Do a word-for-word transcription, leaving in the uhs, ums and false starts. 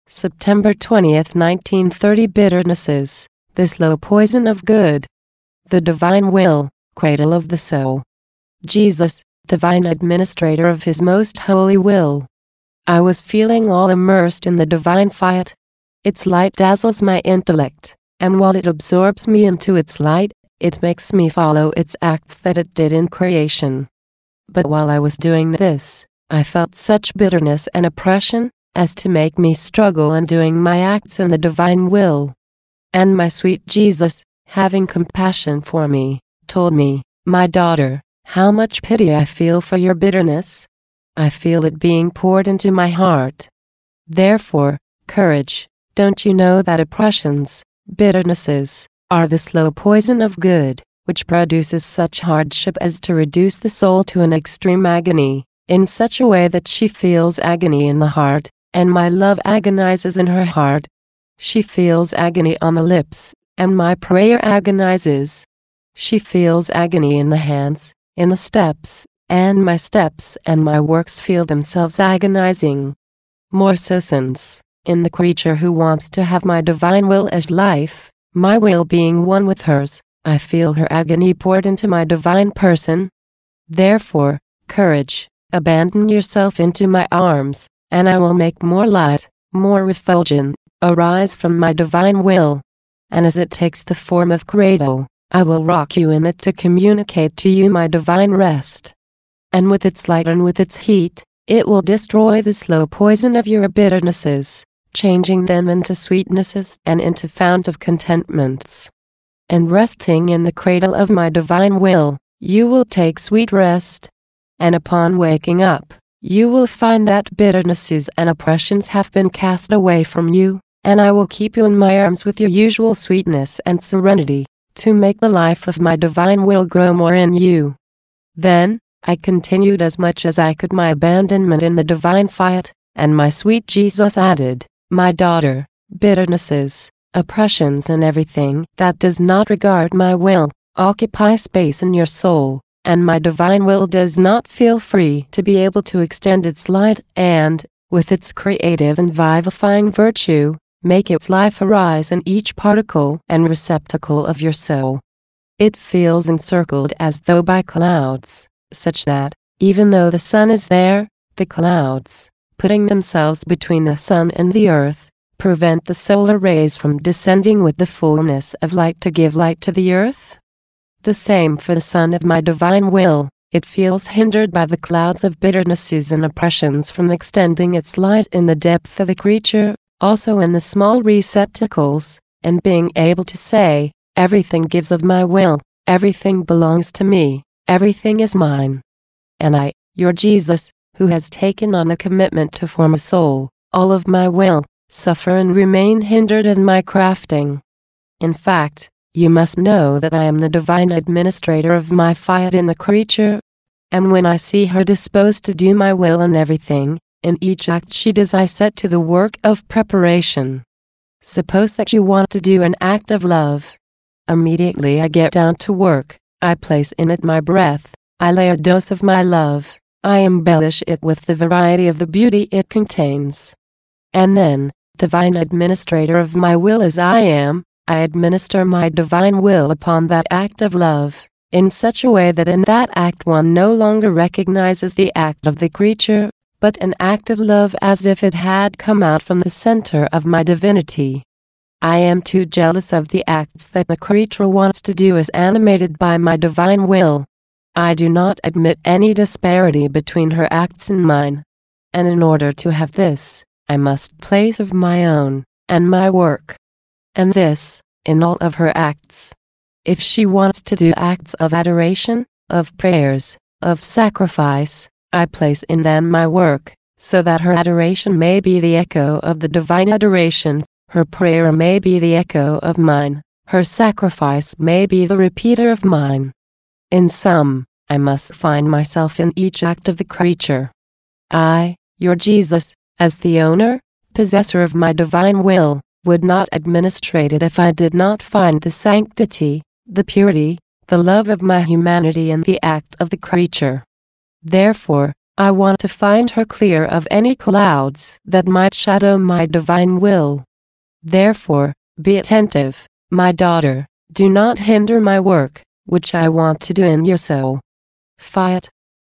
September twentieth, nineteen thirty. Bitternesses, the slow poison of good. The divine will, cradle of the soul. Jesus, divine administrator of his most holy will. I was feeling all immersed in the divine fiat. Its light dazzles my intellect, and while it absorbs me into its light, it makes me follow its acts that it did in creation. But while I was doing this, I felt such bitterness and oppression, as to make me struggle in doing my acts in the divine will. And my sweet Jesus, having compassion for me, told me, "My daughter, how much pity I feel for your bitterness. I feel it being poured into my heart. Therefore, courage. Don't you know that oppressions, bitternesses, are the slow poison of good, which produces such hardship as to reduce the soul to an extreme agony, in such a way that she feels agony in the heart, and my love agonizes in her heart. She feels agony on the lips, and my prayer agonizes. She feels agony in the hands, in the steps, and my steps and my works feel themselves agonizing. More so since, in the creature who wants to have my divine will as life, my will being one with hers, I feel her agony poured into my divine person. Therefore, courage, abandon yourself into my arms, and I will make more light, more refulgent, arise from my divine will. And as it takes the form of cradle, I will rock you in it to communicate to you my divine rest. And with its light and with its heat, it will destroy the slow poison of your bitternesses, changing them into sweetnesses and into fount of contentments. And resting in the cradle of my divine will, you will take sweet rest. And upon waking up, you will find that bitternesses and oppressions have been cast away from you, and I will keep you in my arms with your usual sweetness and serenity, to make the life of my divine will grow more in you." Then, I continued as much as I could my abandonment in the divine fiat, and my sweet Jesus added, "My daughter, bitternesses, oppressions and everything that does not regard my will, occupy space in your soul, and my divine will does not feel free to be able to extend its light and, with its creative and vivifying virtue, make its life arise in each particle and receptacle of your soul. It feels encircled as though by clouds, such that, even though the sun is there, the clouds, putting themselves between the sun and the earth, prevent the solar rays from descending with the fullness of light to give light to the earth. The same for the sun of my divine will, it feels hindered by the clouds of bitternesses and oppressions from extending its light in the depth of the creature, also in the small receptacles, and being able to say, 'Everything gives of my will, everything belongs to me, everything is mine.' And I, your Jesus, who has taken on the commitment to form a soul, all of my will, suffer and remain hindered in my crafting. In fact, you must know that I am the divine administrator of my fiat in the creature, and when I see her disposed to do my will in everything, in each act she does I set to the work of preparation. Suppose that you want to do an act of love. Immediately I get down to work, I place in it my breath, I lay a dose of my love, I embellish it with the variety of the beauty it contains. And then, divine administrator of my will as I am, I administer my divine will upon that act of love, in such a way that in that act one no longer recognizes the act of the creature, but an act of love as if it had come out from the center of my divinity. I am too jealous of the acts that the creature wants to do as animated by my divine will. I do not admit any disparity between her acts and mine. And in order to have this, I must place of my own, and my work. And this, in all of her acts. If she wants to do acts of adoration, of prayers, of sacrifice, I place in them my work, so that her adoration may be the echo of the divine adoration, her prayer may be the echo of mine, her sacrifice may be the repeater of mine. In sum, I must find myself in each act of the creature. I, your Jesus, as the owner, possessor of my divine will, would not administrate it if I did not find the sanctity, the purity, the love of my humanity in the act of the creature. Therefore, I want to find her clear of any clouds that might shadow my divine will. Therefore, be attentive, my daughter, do not hinder my work, which I want to do in your soul. Fiat.